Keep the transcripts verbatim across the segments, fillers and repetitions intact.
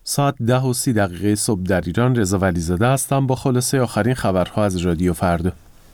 ساعت ده و سی دقیقه صبح در ایران. رضا ولیزاده هستم با خلاصه آخرین خبرها از رادیو فردا.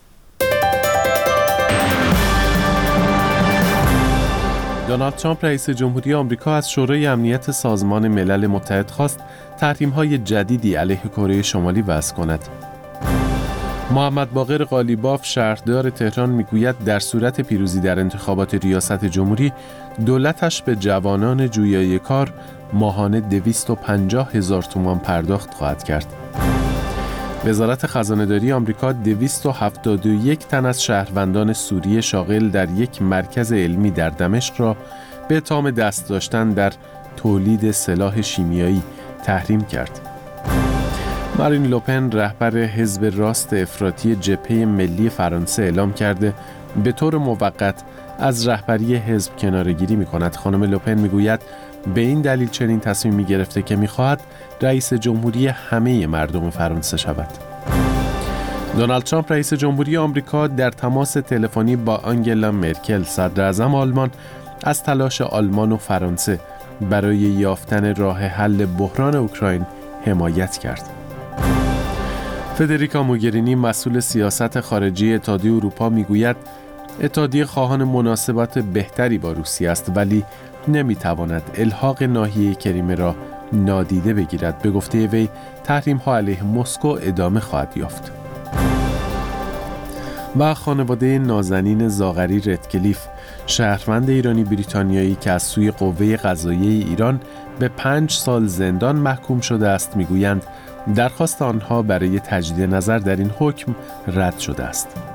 دونالد ترامپ رئیس جمهوری آمریکا از شورای امنیت سازمان ملل متحد خواست تحریم‌های جدیدی علیه کره شمالی وضع کند. محمد باقر قالیباف شهردار تهران میگوید در صورت پیروزی در انتخابات ریاست جمهوری دولتش به جوانان جویای کار ماهانه دویست و پنجاه هزار تومان پرداخت خواهد کرد. وزارت خزانه‌داری آمریکا دویست و هفتاد و یک تن از شهروندان سوریه شاغل در یک مرکز علمی در دمشق را به اتهام دست داشتن در تولید سلاح شیمیایی تحریم کرد. مارین لوپن رهبر حزب راست افراطی جبهه ملی فرانسه اعلام کرده به طور موقت از رهبری حزب کناره‌گیری می‌کند. خانم لوپن می‌گوید به این دلیل چنین تصمیمی گرفته که می‌خواهد رئیس جمهوری همه مردم فرانسه شود. دونالد ترامپ رئیس جمهوری آمریکا در تماس تلفنی با آنگلا مرکل صدر اعظم آلمان از تلاش آلمان و فرانسه برای یافتن راه حل بحران اوکراین حمایت کرد. فدریکا موگرینی مسئول سیاست خارجی اتحادیه اروپا میگوید اتحادیه خواهان مناسبات بهتری با روسیه است ولی نمیتواند الحاق ناحیه کریمه را نادیده بگیرد. به گفته وی تحریم‌ها علیه مسکو ادامه خواهد یافت. و خانواده نازنین زاغری ردکلیف شهروند ایرانی بریتانیایی که از سوی قوه قضاییه ایران به پنج سال زندان محکوم شده است میگویند درخواست آنها برای تجدید نظر در این حکم رد شده است.